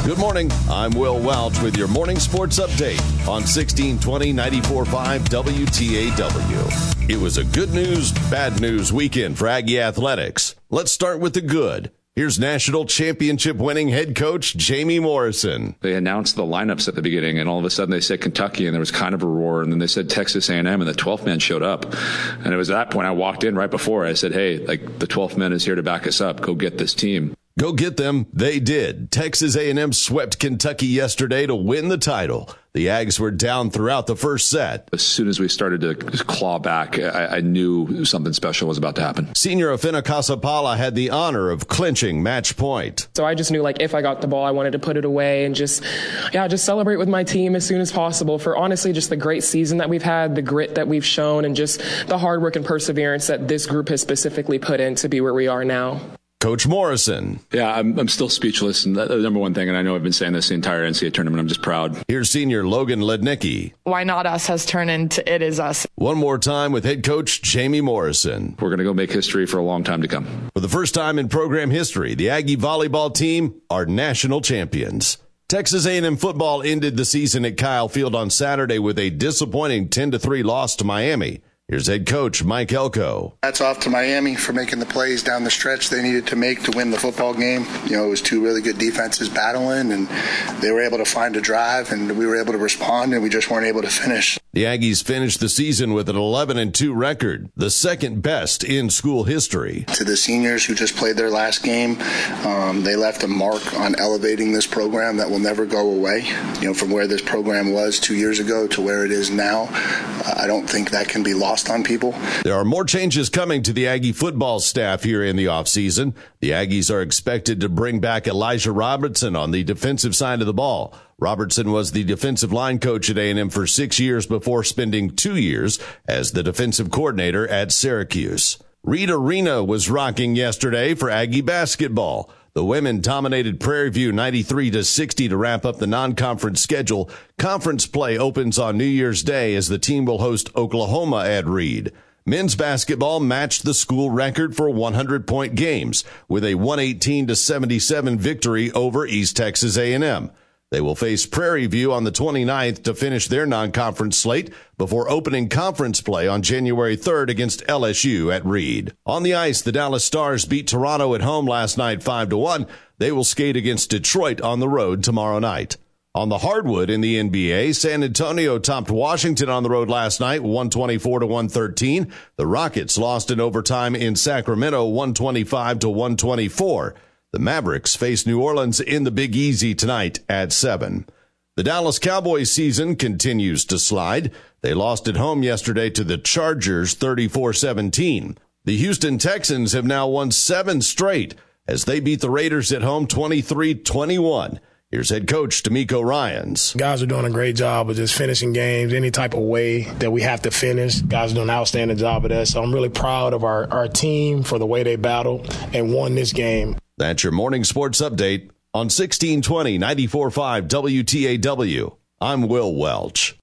Good morning. I'm Will Welch with your morning sports update on 1620 94.5 WTAW. It was a good news, bad news weekend for Aggie athletics. Let's start with the good. Here's national championship winning head coach Jamie Morrison. They announced the lineups at the beginning, and all of a sudden they said Kentucky, and there was kind of a roar, and then they said Texas A&M, and the 12th man showed up. And it was at that point I walked in right before. I said, hey, the 12th man is here to back us up. Go get this team. Go get them. They did. Texas A&M swept Kentucky yesterday to win the title. The Ags were down throughout the first set. As soon as we started to claw back, I knew something special was about to happen. Senior Afena Casapala had the honor of clinching match point. So I just knew, if I got the ball, I wanted to put it away and just celebrate with my team as soon as possible for honestly just the great season that we've had, the grit that we've shown, and just the hard work and perseverance that this group has specifically put in to be where we are now. Coach Morrison. Yeah, I'm still speechless. And the number one thing, and I know I've been saying this the entire NCAA tournament, I'm just proud. Here's senior Logan Lednicki. Why not us has turned into it is us. One more time with head coach Jamie Morrison. We're going to go make history for a long time to come. For the first time in program history, the Aggie volleyball team are national champions. Texas A&M football ended the season at Kyle Field on Saturday with a disappointing 10-3 loss to Miami. Here's head coach Mike Elko. Hats off to Miami for making the plays down the stretch they needed to make to win the football game. It was two really good defenses battling, and they were able to find a drive, and we were able to respond, and we just weren't able to finish. The Aggies finished the season with an 11-2 record, the second best in school history. To the seniors who just played their last game, they left a mark on elevating this program that will never go away. From where this program was 2 years ago to where it is now, I don't think that can be lost on people. There are more changes coming to the Aggie football staff here in the offseason. The Aggies are expected to bring back Elijah Robertson on the defensive side of the ball. Robertson was the defensive line coach at A&M for 6 years before spending 2 years as the defensive coordinator at Syracuse. Reed Arena was rocking yesterday for Aggie basketball. The women dominated Prairie View 93-60 to wrap up the non-conference schedule. Conference play opens on New Year's Day as the team will host Oklahoma at Reed. Men's basketball matched the school record for 100-point games with a 118-77 victory over East Texas A&M. They will face Prairie View on the 29th to finish their non-conference slate before opening conference play on January 3rd against LSU at Reed. On the ice, the Dallas Stars beat Toronto at home last night 5-1. They will skate against Detroit on the road tomorrow night. On the hardwood in the NBA, San Antonio topped Washington on the road last night 124-113. The Rockets lost in overtime in Sacramento 125-124. The Mavericks face New Orleans in the Big Easy tonight at 7. The Dallas Cowboys season continues to slide. They lost at home yesterday to the Chargers 34-17. The Houston Texans have now won 7 straight as they beat the Raiders at home 23-21. Here's head coach D'Amico Ryans. Guys are doing a great job of just finishing games any type of way that we have to finish. Guys are doing an outstanding job of that. So I'm really proud of our team for the way they battled and won this game. That's your morning sports update on 1620 94.5 WTAW. I'm Will Welch.